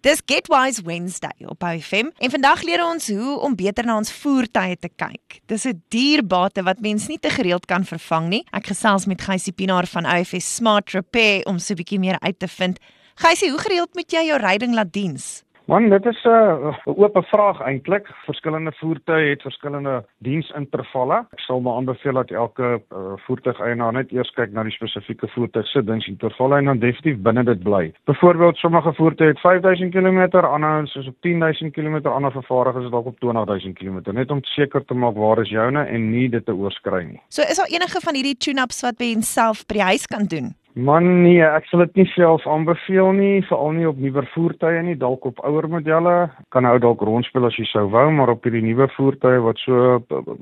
Dis Getwise Wednesday op OFM en vandag leer ons hoe om beter na ons voertuie te kyk. Dis 'n dierbate wat mens nie te gereeld kan vervang nie. Ek gesels met Gysie Pinaar van OFS Smart Repair om so 'n bietjie meer uit te vind. Gysie, hoe gereeld moet jy jou ryding laat diens? Man, dit is 'n oop vraag eintlik. Verskillende voertuie het verskillende diensintervalle. Ek sal maar aanbeveel dat elke voertuigeienaar net eers kyk na die spesifieke voertuig se diensintervalle en dan definitief binne dit bly. Byvoorbeeld, sommige voertuie het 5000 km, ander is op 10000 km, ander vervaardigers is dalk op 20000 km, net om seker te maak waar is joune en nie dit te oorskry nie. So is daar enige van hierdie tune-ups wat mens self by die huis kan doen? Man, nee, ek sal dit nie self aanbeveel nie, veral nie op nuwer voertuie nie, dalk op ouer modelle. Kan ou dalk rondspeel as jy sou wou, maar op hierdie nuwe voertuie wat so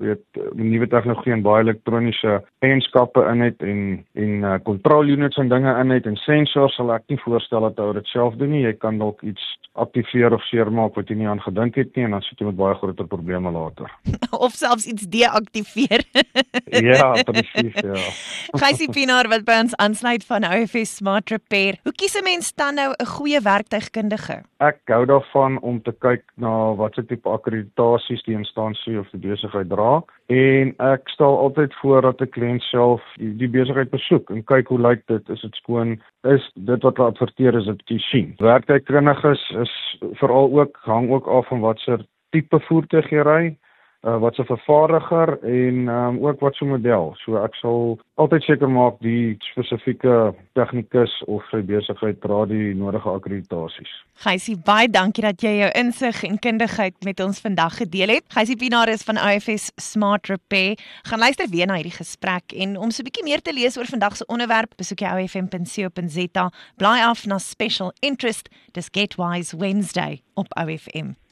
nuwe tegnologie en baie elektroniese eienskappe in het en control units en dinge in het en sensors, sal ek nie voorstel dat ou dit self doen nie. Jy kan dalk iets aktiveer of seermaak wat jy nie aan gedink het nie en dan sit jy met baie groter probleme later. Of selfs iets deaktiveer. Ja, presies, ja. Gysie Pinaar wat by ons aansluit van OFS Smart Repair. Hoe kies 'n mens dan nou 'n goeie werktuigkundige? Ek hou daarvan om te kyk na watse tipe akkreditasies die instansie of die besigheid dra en ek stel altyd voor dat 'n kliënt self die besigheid besoek en kyk hoe lyk dit, is dit skoon, is dit wat hulle adverteer, is dit wat jy sien. Werktuigkundiges is veral ook hang ook af van watse tipe voertuig jy ry, wat se vervaardiger en ook wat so model. So ek sal altyd seker maak die spesifieke tegnikus of sy besigheid dra die nodige akkreditasies. Gysie, baie dankie dat jy jou insig en kundigheid met ons vandag gedeel het. Gysie Pinaar is van OFS Smart Repair. Gaan luister weer na hierdie gesprek en om so 'n bietjie meer te lees oor vandag se onderwerp, besoek jy ofm.co.za. Blaai af na Special Interest. Dis Getwise Wednesday op OFM.